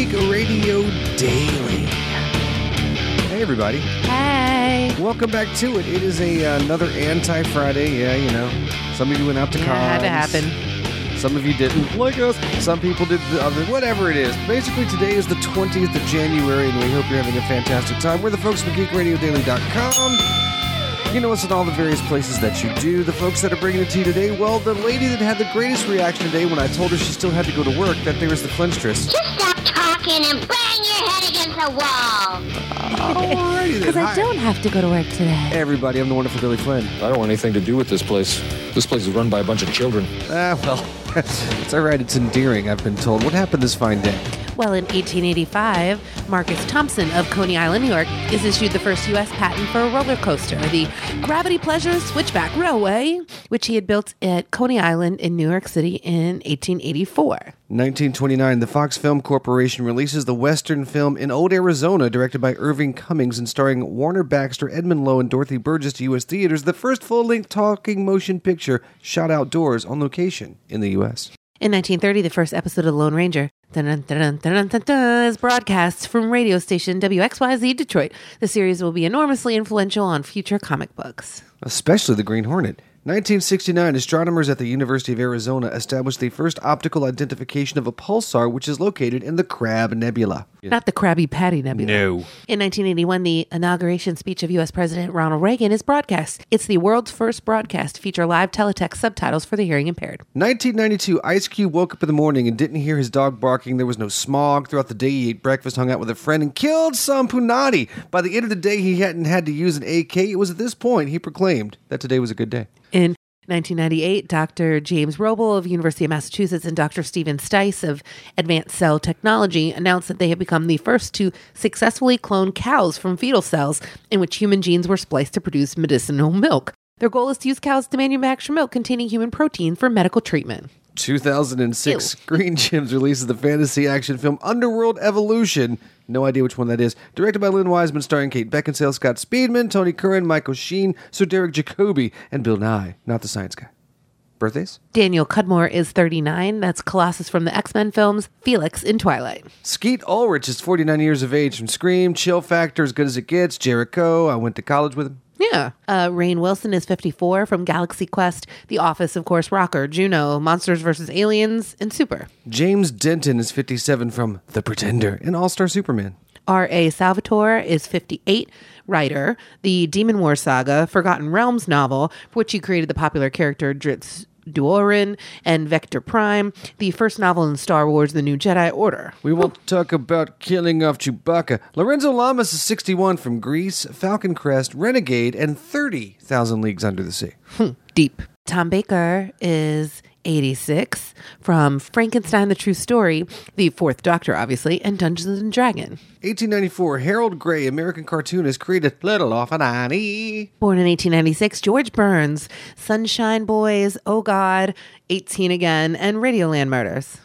Geek Radio Daily. Hey, everybody. Hey. Welcome back to it. It is another Anti-Friday. Yeah, you know. Some of you went out to cons. Had to happen. Some of you didn't, like us. Some people did the other. Whatever it is. Basically, today is the 20th of January, and we hope you're having a fantastic time. We're the folks from GeekRadioDaily.com. You know us in all the various places that you do. The folks that are bringing it to you today, well, the lady that had the greatest reaction today when I told her she still had to go to work, that there was the Flinstress. Just stop talking and bang your head against the wall. Alrighty then. Because I Hi. don't have to go to work today. Hey, everybody, I'm the wonderful Billy Flynn. I don't want anything to do with this place. This place is run by a bunch of children. Well, it's all right. It's endearing, I've been told. What happened this fine day? Well, in 1885, Marcus Thompson of Coney Island, New York, is issued the first U.S. patent for a roller coaster, the Gravity Pleasure Switchback Railway, which he had built at Coney Island in New York City in 1884. 1929, the Fox Film Corporation releases the Western film In Old Arizona, directed by Irving Cummings and starring Warner Baxter, Edmund Lowe, and Dorothy Burgess to U.S. theaters, the first full-length talking motion picture shot outdoors on location in the U.S. In 1930, the first episode of The Lone Ranger is broadcast from radio station WXYZ Detroit. The series will be enormously influential on future comic books. Especially the Green Hornet. 1969, astronomers at the University of Arizona established the first optical identification of a pulsar, which is located in the Crab Nebula. Not the Krabby Patty Nebula. No. In 1981, the inauguration speech of U.S. President Ronald Reagan is broadcast. It's the world's first broadcast to feature live teletext subtitles for the hearing impaired. 1992, Ice Cube woke up in the morning and didn't hear his dog barking. There was no smog. Throughout the day, he ate breakfast, hung out with a friend, and killed some punani. By the end of the day, he hadn't had to use an AK. It was at this point he proclaimed that today was a good day. In 1998, Dr. James Roble of University of Massachusetts and Dr. Stephen Stice of Advanced Cell Technology announced that they had become the first to successfully clone cows from fetal cells in which human genes were spliced to produce medicinal milk. Their goal is to use cows to manufacture milk containing human protein for medical treatment. 2006, Screen Gems releases the fantasy action film Underworld Evolution. No idea which one that is. Directed by Lynn Wiseman, starring Kate Beckinsale, Scott Speedman, Tony Curran, Michael Sheen, Sir Derek Jacobi, and Bill Nye, not the science guy. Birthdays? Daniel Cudmore is 39. That's Colossus from the X-Men films, Felix in Twilight. Skeet Ulrich is 49 years of age from Scream, Chill Factor, As Good as It Gets, Jericho. I went to college with him. Yeah. Rainn Wilson is 54 from Galaxy Quest, The Office, of course, Rocker, Juno, Monsters vs. Aliens, and Super. James Denton is 57 from The Pretender and All-Star Superman. R.A. Salvatore is 58, writer, the Demon War Saga, Forgotten Realms novel, for which he created the popular character Dritz Duorin and Vector Prime, the first novel in Star Wars The New Jedi Order. We won't talk about killing off Chewbacca. Lorenzo Lamas is 61 from Grease, Falcon Crest, Renegade, and 30,000 Leagues Under the Sea. Deep. Tom Baker is 86 from Frankenstein, the True Story, the Fourth Doctor, obviously, and Dungeons and Dragons. 1894, Harold Gray, American cartoonist, created Little Orphan Annie. Born in 1896, George Burns, Sunshine Boys, Oh God, 18 Again, and Radioland Murders.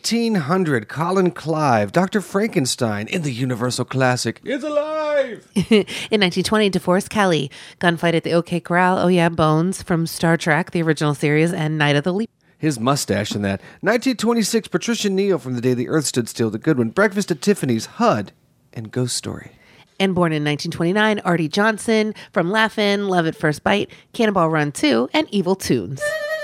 1900, Colin Clive, Dr. Frankenstein in the Universal Classic. It's alive! In 1920, DeForest Kelley, Gunfight at the OK Corral, Oh Yeah, Bones, from Star Trek, the original series, and Night of the Leap. His mustache in that. 1926, Patricia Neal from The Day the Earth Stood Still, The Good One, Breakfast at Tiffany's, HUD, and Ghost Story. And born in 1929, Artie Johnson from Laugh-In, Love at First Bite, Cannonball Run 2, and Evil Toons.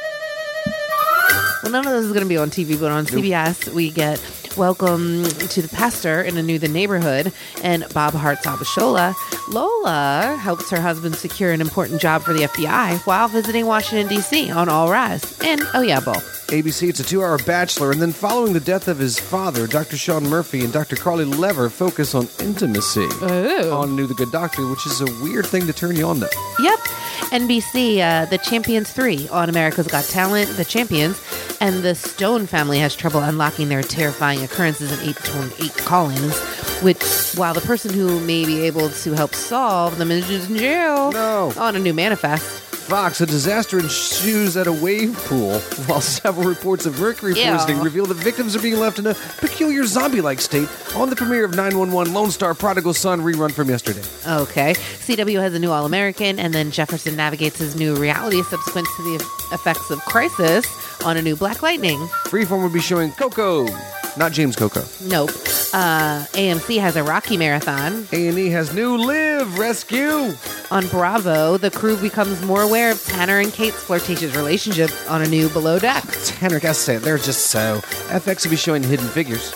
Well, none of this is going to be on TV, but on CBS, we get Welcome to the Pastor in a New the Neighborhood, and Bob Hart's Abishola. Lola helps her husband secure an important job for the FBI while visiting Washington, D.C. on All Rise, and Oh Yeah, Bo. ABC, it's a 2-hour Bachelor, and then following the death of his father, Dr. Sean Murphy and Dr. Carly Lever focus on intimacy on New the Good Doctor, which is a weird thing to turn you on to. Yep. NBC, The Champions 3 on America's Got Talent, The Champions, and the Stone family has trouble unlocking their terrifying occurrences in 828 callings, which, while the person who may be able to help solve them is in jail on a new manifest. Fox, a disaster ensues at a wave pool, while several reports of mercury poisoning reveal that victims are being left in a peculiar zombie-like state on the premiere of 911 Lone Star Prodigal Son rerun from yesterday. Okay. CW has a new All-American, and then Jefferson navigates his new reality subsequent to the effects of Crisis on a new Black Lightning. Freeform will be showing Coco, not James Coco. Nope. AMC has a Rocky Marathon. A&E has new Live Rescue. On Bravo, the crew becomes more aware of Tanner and Kate's flirtatious relationship on a new Below Deck. Tanner, gotta say it, they're just so. FX will be showing Hidden Figures.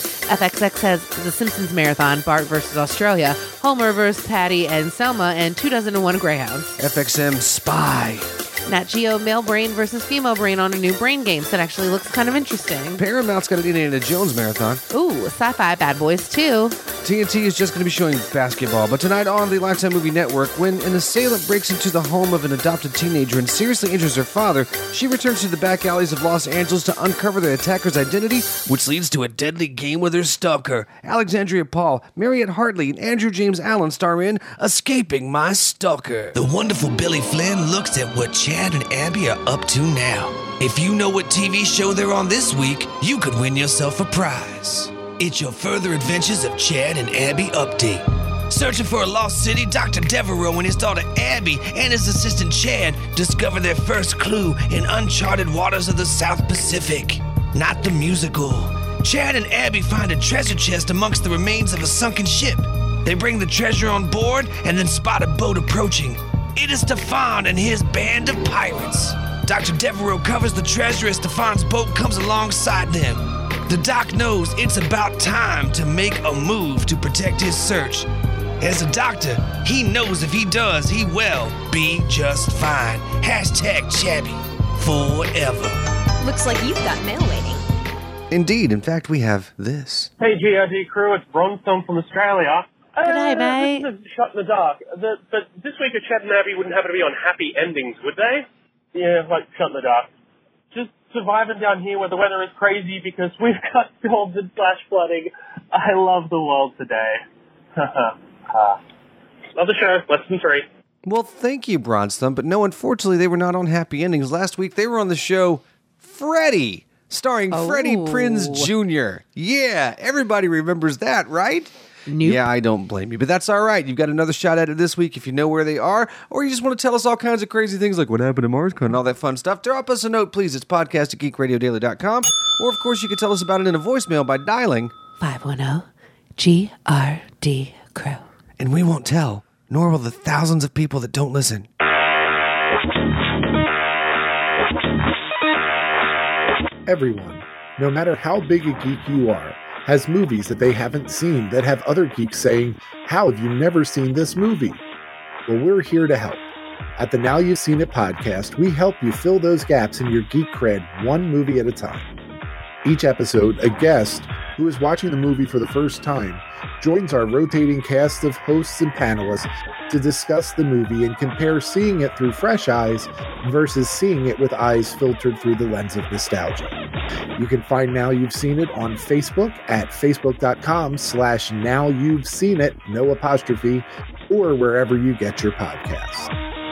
FXX has The Simpsons Marathon, Bart versus Australia, Homer versus Patty and Selma, and 2001 Greyhounds. FXM Spy. Nat Geo Male Brain versus Female Brain on a new brain game that actually looks kind of interesting. Paramount's got an Indiana Jones marathon. Ooh, Sci-Fi Bad Boys 2. TNT is just going to be showing basketball, but tonight on the Lifetime Movie Network, when an assailant breaks into the home of an adopted teenager and seriously injures her father, she returns to the back alleys of Los Angeles to uncover the attacker's identity, which leads to a deadly game with her stalker. Alexandria Paul, Mariette Hartley, and Andrew James Allen star in Escaping My Stalker. The wonderful Billy Flynn looks at what Chad and Abby are up to now. If you know what TV show they're on this week, you could win yourself a prize. It's your Further Adventures of Chad and Abby update. Searching for a lost city, Dr. Devereaux and his daughter Abby and his assistant Chad discover their first clue in uncharted waters of the South Pacific. Not the musical. Chad and Abby find a treasure chest amongst the remains of a sunken ship. They bring the treasure on board and then spot a boat approaching. It is Stefan and his band of pirates. Dr. Devereaux covers the treasure as Stefan's boat comes alongside them. The doc knows it's about time to make a move to protect his search. As a doctor, he knows if he does, he will be just fine. Hashtag Chabby forever. Looks like you've got mail waiting. Indeed, in fact, we have this. Hey, GRD crew, it's Bronstone from Australia. G'day, mate. This is Shot in the Dark. But this week, Chad and Abby wouldn't happen to be on Happy Endings, would they? Yeah, like Shot in the Dark. Just surviving down here where the weather is crazy because we've got storms and flash flooding. I love the world today. Love the show. Lesson 3. Well, thank you, Bronstone, but no, unfortunately, they were not on Happy Endings. Last week, they were on the show Freddie, starring Freddie Prinze Jr. Yeah, everybody remembers that, right? Nope. Yeah, I don't blame you, but that's all right. You've got another shot at it this week if you know where they are, or you just want to tell us all kinds of crazy things like what happened to MarsCon and all that fun stuff. Drop us a note, please. It's podcast@geekradiodaily.com, or, of course, you can tell us about it in a voicemail by dialing 510-GRD Crew. And we won't tell, nor will the thousands of people that don't listen. Everyone, no matter how big a geek you are, has movies that they haven't seen that have other geeks saying, "How have you never seen this movie?" Well, we're here to help. At the Now You've Seen It podcast, we help you fill those gaps in your geek cred one movie at a time. Each episode, a guest who is watching the movie for the first time joins our rotating cast of hosts and panelists to discuss the movie and compare seeing it through fresh eyes versus seeing it with eyes filtered through the lens of nostalgia. You can find Now You've Seen It on Facebook at facebook.com/Now You've Seen It, no apostrophe, or wherever you get your podcasts.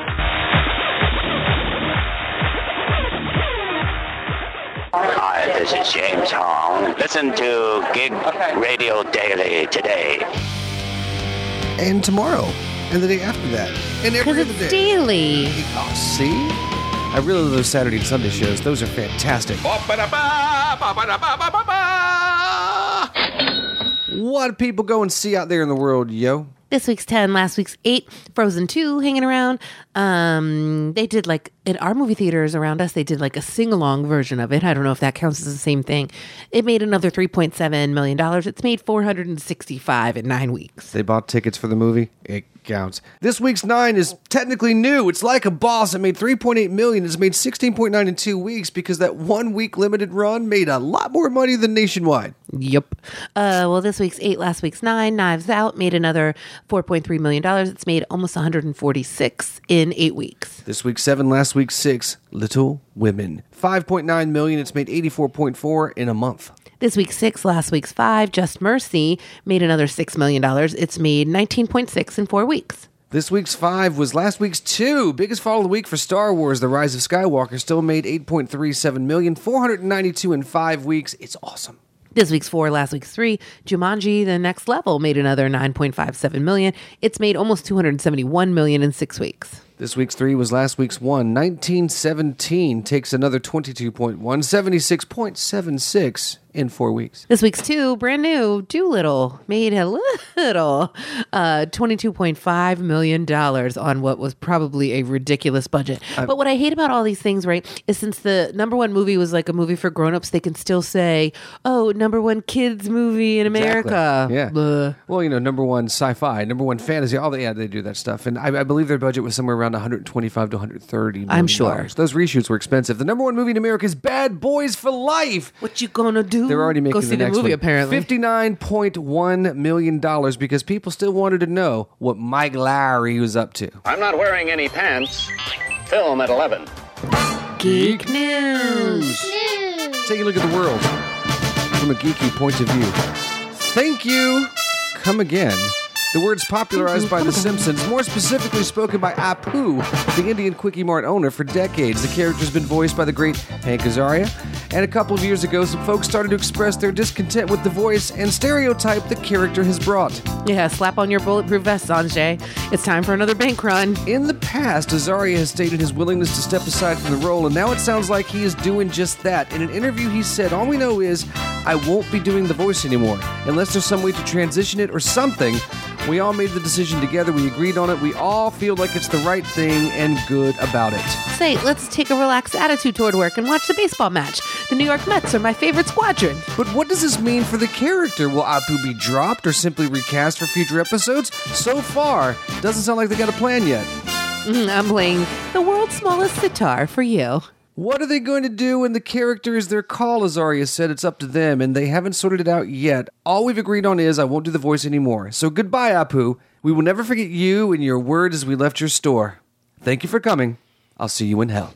Hi, this is James Hong. Listen to Gig Radio Daily today. And tomorrow. And the day after that. And every Because other it's day. daily. Oh, see? I really love those Saturday and Sunday shows. Those are fantastic. What do people go and see out there in the world, yo? This week's 10, last week's 8, Frozen 2 hanging around. They did like, in our movie theaters around us, they did like a sing-along version of it. I don't know if that counts as the same thing. It made another $3.7 million. It's made $465 in 9 weeks. They bought tickets for the movie. It counts. This week's 9 is technically new. It's Like a Boss. It made $3.8 million. It's made $16.9 in 2 weeks because that 1 week limited run made a lot more money than nationwide. Yep. Well, this week's 8, last week's 9, Knives Out made another $4.3 million. It's made almost $146 in 8 weeks. This week's 7, last week's 6, Little Women. $5.9 million. It's made $84.4 in a month. This week's 6, last week's 5, Just Mercy made another $6 million. It's made $19.6 in 4 weeks. This week's 5 was last week's 2. Biggest fall of the week for Star Wars, The Rise of Skywalker, still made $8.37 million, $492 in 5 weeks. It's awesome. This week's 4, last week's 3, Jumanji: The Next Level made another $9.57 million. It's made almost $271 million in 6 weeks. This week's 3 was last week's 1. 1917 takes another 22.1, 76.76 in 4 weeks. This week's 2, brand new, Doolittle, made a little, $22.5 million on what was probably a ridiculous budget. But what I hate about all these things, right, is since the number one movie was like a movie for grown-ups, they can still say, oh, number one kids movie in America. Yeah. Blah. Well, you know, number one sci-fi, number one fantasy, they do that stuff. And I believe their budget was somewhere around 125 to 130 million. I'm sure. Those reshoots were expensive. The number one movie in America is Bad Boys for Life. What you gonna do? They're already making Go see the next movie, one. apparently. $59.1 million because people still wanted to know what Mike Lowry was up to. I'm not wearing any pants. Film at 11. Geek News. Take a look at the world from a geeky point of view. Thank you. Come again. The word's popularized by The Simpsons, more specifically spoken by Apu, the Indian Quickie Mart owner, for decades. The character's been voiced by the great Hank Azaria, and a couple of years ago, some folks started to express their discontent with the voice and stereotype the character has brought. Yeah, slap on your bulletproof vest, Sanjay. It's time for another bank run. In the past, Azaria has stated his willingness to step aside from the role, and now it sounds like he is doing just that. In an interview, he said, "All we know is I won't be doing the voice anymore, unless there's some way to transition it or something. We all made the decision together. We agreed on it. We all feel like it's the right thing and good about it." Say, let's take a relaxed attitude toward work and watch the baseball match. The New York Mets are my favorite squadron. But what does this mean for the character? Will Apu be dropped or simply recast for future episodes? So far, doesn't sound like they got a plan yet. I'm playing the world's smallest sitar for you. What are they going to do when the character is their call? Azaria said it's up to them, and they haven't sorted it out yet. All we've agreed on is I won't do the voice anymore. So goodbye, Apu. We will never forget you and your word as we left your store. Thank you for coming. I'll see you in hell.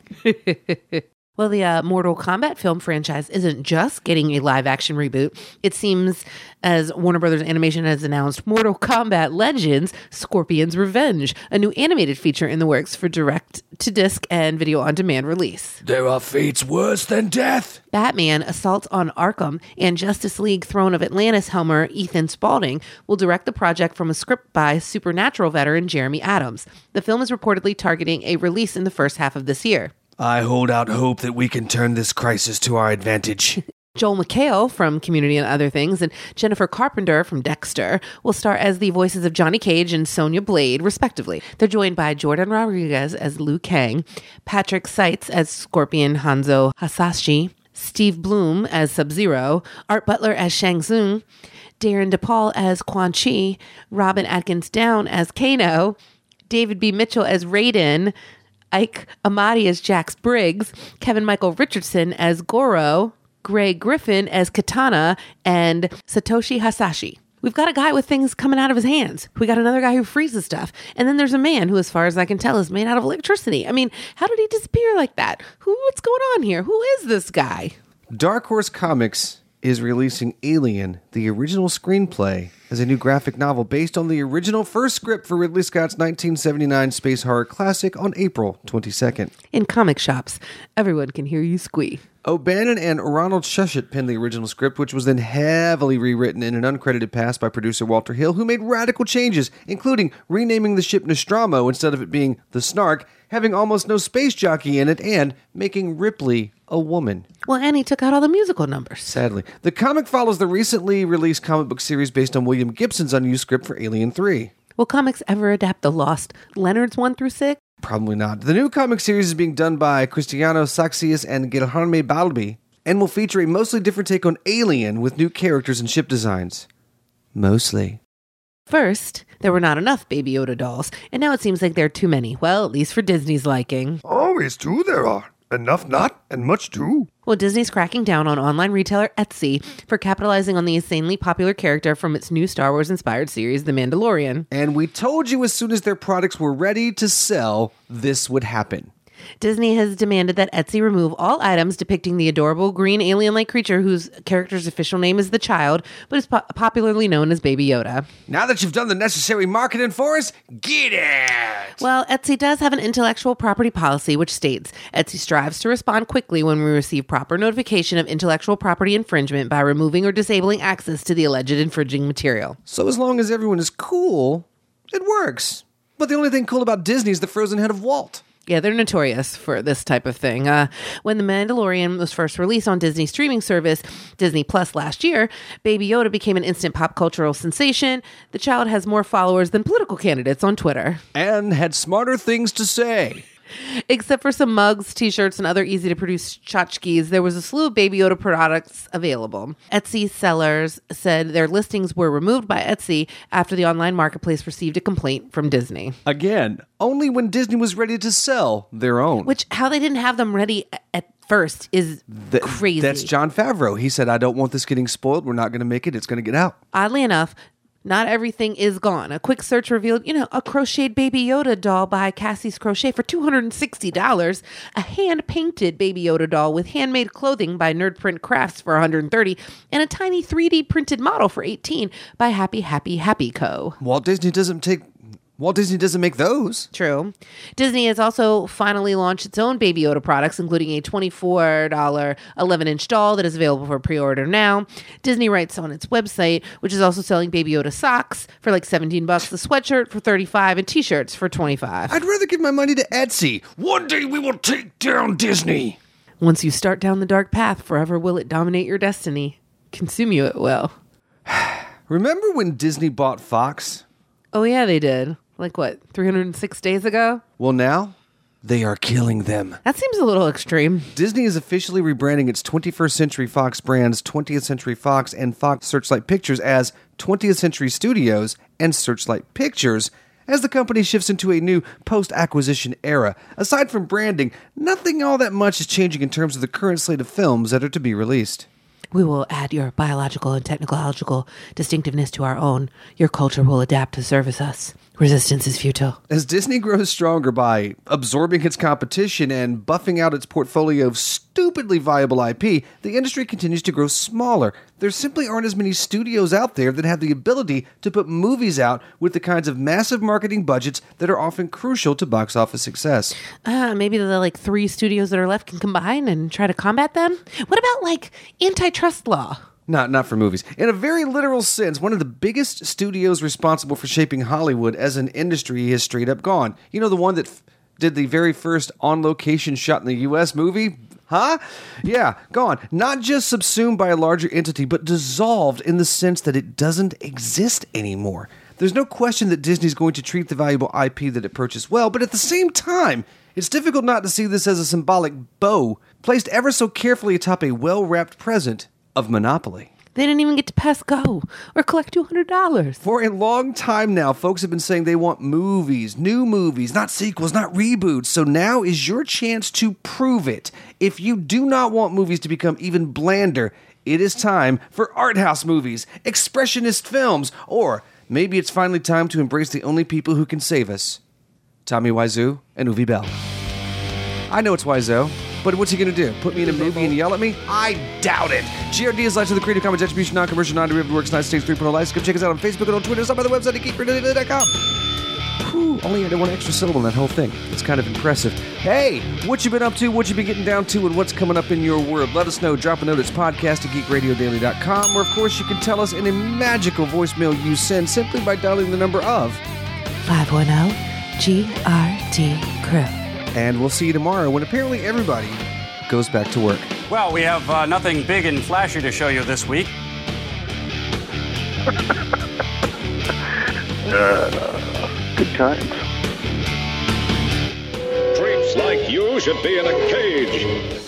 Well, the Mortal Kombat film franchise isn't just getting a live-action reboot. It seems as Warner Brothers Animation has announced Mortal Kombat Legends: Scorpion's Revenge, a new animated feature in the works for direct-to-disc and video-on-demand release. There are fates worse than death. Batman: Assault on Arkham and Justice League Throne of Atlantis helmer Ethan Spalding will direct the project from a script by Supernatural veteran Jeremy Adams. The film is reportedly targeting a release in the first half of this year. I hold out hope that we can turn this crisis to our advantage. Joel McHale from Community and Other Things and Jennifer Carpenter from Dexter will star as the voices of Johnny Cage and Sonya Blade, respectively. They're joined by Jordan Rodriguez as Liu Kang, Patrick Seitz as Scorpion Hanzo Hasashi, Steve Bloom as Sub-Zero, Art Butler as Shang Tsung, Darren DePaul as Quan Chi, Robin Atkins Down as Kano, David B. Mitchell as Raiden, Ike Amadi as Jax Briggs, Kevin Michael Richardson as Goro, Greg Griffin as Katana, and Satoshi Hasashi. We've got a guy with things coming out of his hands. We got another guy who freezes stuff. And then there's a man who, as far as I can tell, is made out of electricity. I mean, how did he disappear like that? What's going on here? Who is this guy? Dark Horse Comics is releasing Alien, the original screenplay, as a new graphic novel based on the original first script for Ridley Scott's 1979 space horror classic on April 22nd. In comic shops, everyone can hear you squeak. O'Bannon and Ronald Shusett penned the original script, which was then heavily rewritten in an uncredited pass by producer Walter Hill, who made radical changes, including renaming the ship Nostromo instead of it being the Snark, having almost no space jockey in it, and making Ripley a woman. Well, and he took out all the musical numbers. Sadly. The comic follows the recently released comic book series based on William Gibson's unused script for Alien 3. Will comics ever adapt the Lost Leonards 1 through 6? Probably not. The new comic series is being done by Cristiano Saxias and Guilherme Balbi, and will feature a mostly different take on Alien with new characters and ship designs. Mostly. First, there were not enough Baby Yoda dolls, and now it seems like there are too many. Well, at least for Disney's liking. Always two there are. Enough not, and much too. Well, Disney's cracking down on online retailer Etsy for capitalizing on the insanely popular character from its new Star Wars-inspired series, The Mandalorian. And we told you as soon as their products were ready to sell, this would happen. Disney has demanded that Etsy remove all items depicting the adorable green alien-like creature whose character's official name is the Child, but is popularly known as Baby Yoda. Now that you've done the necessary marketing for us, get it! Well, Etsy does have an intellectual property policy which states, Etsy strives to respond quickly when we receive proper notification of intellectual property infringement by removing or disabling access to the alleged infringing material. So as long as everyone is cool, it works. But the only thing cool about Disney is the frozen head of Walt. Yeah, they're notorious for this type of thing. When The Mandalorian was first released on Disney's streaming service, Disney Plus, last year, Baby Yoda became an instant pop cultural sensation. The child has more followers than political candidates on Twitter. And had smarter things to say. Except for some mugs, t-shirts, and other easy-to-produce tchotchkes, there was a slew of Baby Yoda products available. Etsy sellers said their listings were removed by Etsy after the online marketplace received a complaint from Disney. Again, only when Disney was ready to sell their own. Which, how they didn't have them ready at first is crazy. That's Jon Favreau. He said, I don't want this getting spoiled. We're not going to make it. It's going to get out. Oddly enough, not everything is gone. A quick search revealed, a crocheted Baby Yoda doll by Cassie's Crochet for $260, a hand-painted Baby Yoda doll with handmade clothing by Nerdprint Crafts for $130, and a tiny 3D printed model for $18 by Happy Happy Happy Co. Walt Disney doesn't make those. True. Disney has also finally launched its own Baby Yoda products, including a $24 11-inch doll that is available for pre-order now. Disney writes on its website, which is also selling Baby Yoda socks for like $17, the sweatshirt for $35, and t-shirts for $25. I'd rather give my money to Etsy. One day we will take down Disney. Once you start down the dark path, forever will it dominate your destiny. Consume you it will. Remember when Disney bought Fox? Oh yeah, they did. Like what, 306 days ago? Well, now they are killing them. That seems a little extreme. Disney is officially rebranding its 21st Century Fox brands 20th Century Fox and Fox Searchlight Pictures as 20th Century Studios and Searchlight Pictures as the company shifts into a new post-acquisition era. Aside from branding, nothing all that much is changing in terms of the current slate of films that are to be released. We will add your biological and technological distinctiveness to our own. Your culture will adapt to service us. Resistance is futile. As Disney grows stronger by absorbing its competition and buffing out its portfolio of stupidly viable IP, the industry continues to grow smaller. There simply aren't as many studios out there that have the ability to put movies out with the kinds of massive marketing budgets that are often crucial to box office success. Maybe the 3 studios that are left can combine and try to combat them? What about antitrust law? Not for movies. In a very literal sense, one of the biggest studios responsible for shaping Hollywood as an industry is straight up gone. You know, the one that did the very first on-location shot in the U.S. movie? Huh? Yeah, gone. Not just subsumed by a larger entity, but dissolved in the sense that it doesn't exist anymore. There's no question that Disney's going to treat the valuable IP that it purchased well, but at the same time, it's difficult not to see this as a symbolic bow placed ever so carefully atop a well-wrapped present of Monopoly. They didn't even get to pass go or collect $200. For a long time now, folks have been saying they want movies, new movies, not sequels, not reboots. So now is your chance to prove it. If you do not want movies to become even blander, it is time for art house movies, expressionist films, or maybe it's finally time to embrace the only people who can save us. Tommy Wiseau and Uwe Bell. I know it's Wiseau, but what's he going to do? Put me in a movie and yell at me? I doubt it. GRD is licensed to the Creative Commons Attribution, Non-Commercial, Non-Derivative Works, United States 3.0 license. Come check us out on Facebook and on Twitter. Stop by the website at geekradiodaily.com. Whew, only added 1 extra syllable in that whole thing. It's kind of impressive. Hey, what you been up to, what you been getting down to, and what's coming up in your world? Let us know. Drop a note. It's podcast at geekradiodaily.com, or of course you can tell us in a magical voicemail you send simply by dialing the number of 510-GRD-CREW. And we'll see you tomorrow when apparently everybody goes back to work. Well, we have nothing big and flashy to show you this week. Good times. Creeps like you should be in a cage.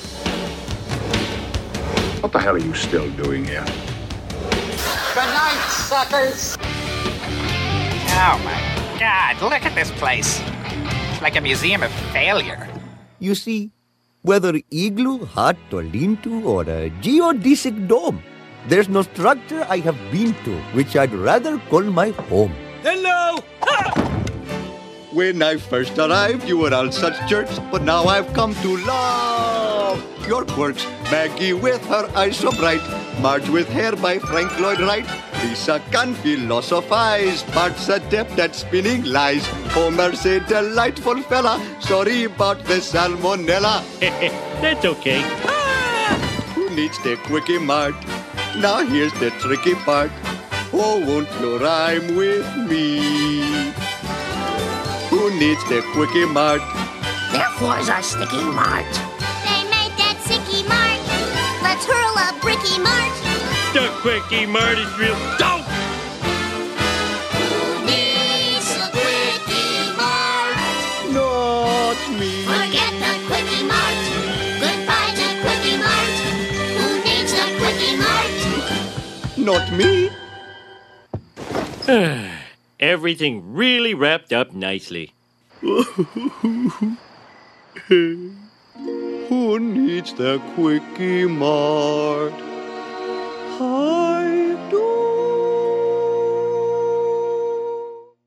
What the hell are you still doing here? Good night, suckers. Oh my God, look at this place. It's like a museum of failure. You see, whether igloo, hut, or lean-to, or a geodesic dome, there's no structure I have been to which I'd rather call my home. Hello! When I first arrived, you were all such jerks, but now I've come to love your quirks. Maggie with her eyes so bright, Marge with hair by Frank Lloyd Wright, Lisa can philosophize, Bart's adept at spinning lies, Homer's a delightful fella, sorry about the salmonella. That's okay. Who needs the quickie mart? Now here's the tricky part. Oh, won't you rhyme with me? Who needs the Quickie Mart? Their floors are sticky mart. They made that sicky mart. Let's hurl a bricky mart. The Quickie Mart is real dope! Who needs a Quickie Mart? Not me. Forget the Quickie Mart. Goodbye to Quickie Mart. Who needs a Quickie Mart? Not me. Everything really wrapped up nicely. Who needs the Quickie Mart?